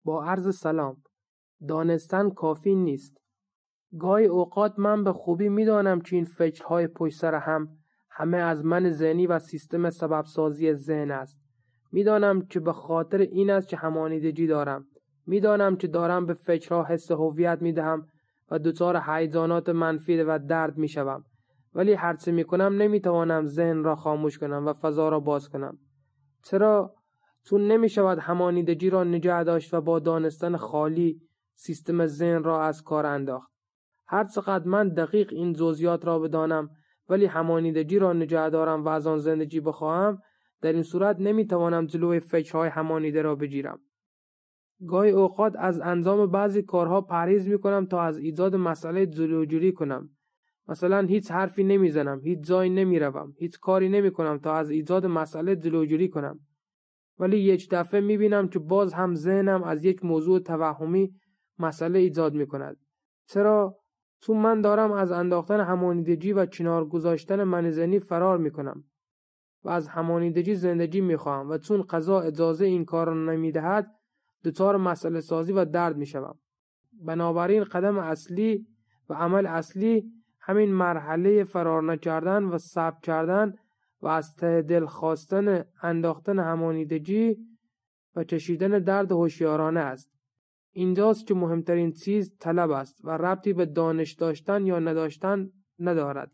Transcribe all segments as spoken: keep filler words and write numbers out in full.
با عرض سلام. دانستن کافی نیست. گاهی اوقات من به خوبی میدانم که این فکرهای پشت سر هم همه از من ذهنی و سیستم سبب سازی ذهن است. میدانم که به خاطر این است که همانیدگی دارم. میدانم که دارم به فکرها حس هویت میدهم و دچار هیجانات منفی و درد میشوم. ولی هرچه میکنم نمیتوانم ذهن را خاموش کنم و فضا را باز کنم. چرا؟ چون نمیشود همانیدگی را نگه داشت و با دانستن خالی سیستم ذهن را از کار انداخت. هر چقدر من دقیق این جزئیات را بدانم ولی همانیدگی را نگه دارم و از آن زندگی بخواهم، در این صورت نمیتوانم جلوی فکرهای همانیده را بگیرم. گاهی اوقات از انجام بعضی کارها پرهیز میکنم تا از ایجاد مسئله جلوگیری کنم. مثلا هیچ حرفی نمیزنم، هیچ جایی نمیروم، هیچ کاری نمیکنم تا از ایجاد مسئله جلوگیری کنم. ولی یک دفعه میبینم که باز هم ذهنم از یک موضوع توهمی مسئله ایجاد میکند. چرا؟ چون من دارم از انداختن همانیدگی و کنار گذاشتن من ذهنی فرار میکنم و از همانیدگی زندگی میخواهم و چون قضا اجازه این کار را نمیدهد دچار مسئله سازی و درد میشوم. بنابراین قدم اصلی و عمل اصلی همین مرحله فرار نکردن و صبر کردن و از ته دل خواستن انداختن همانیدگی و کشیدن درد هوشیارانه است. اینجاست که مهمترین چیز طلب است و ربطی به دانش داشتن یا نداشتن ندارد.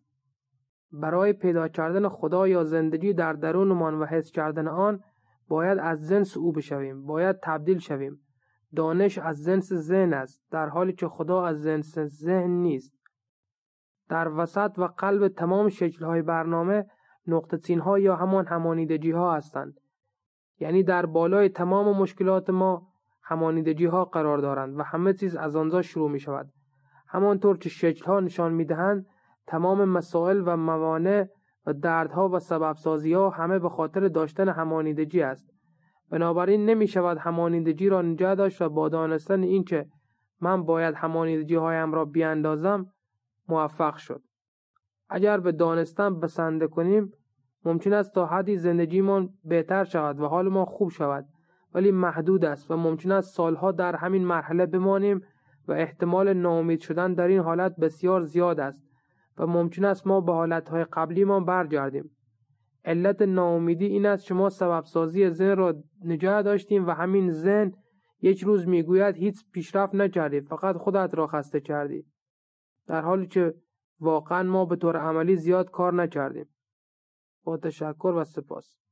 برای پیدا کردن خدا یا زندگی در درونمان و حس کردن آن باید از جنس او بشویم، باید تبدیل شویم. دانش از جنس ذهن است در حالی که خدا از جنس ذهن نیست. در وسط و قلب تمام شکل‌های برنامه نقطه چین‌ها یا همان همانیدگی‌ها هستند. یعنی در بالای تمام مشکلات ما همانیدگی‌ها قرار دارند و همه چیز از آنجا شروع می‌شود. همانطور که شکل‌ها نشان می‌دهند تمام مسائل و موانع و دردها و سبب سازی‌ها همه به خاطر داشتن همانیدگی است. بنابراین نمی‌شود همانیدگی را نگه داشت و با دانستن این که من باید همانیدگی‌هایم را بیاندازم موفق شد. اگر به دانستن بسنده کنیم ممکن است تا حدی زندگیمان بهتر شود و حال ما خوب شود، ولی محدود است و ممکن است سالها در همین مرحله بمانیم و احتمال ناامید شدن در این حالت بسیار زیاد است و ممکن است ما به حالتهای قبلی ما برگردیم. علت ناامیدی این است که ما سبب سازی ذهن را نگه داشتیم و همین ذهن یک روز میگوید هیچ پیشرفت نکردی، فقط خودت را خسته کردی، در حالی که واقعا ما به طور عملی زیاد کار نکردیم. با تشکر و سپاس.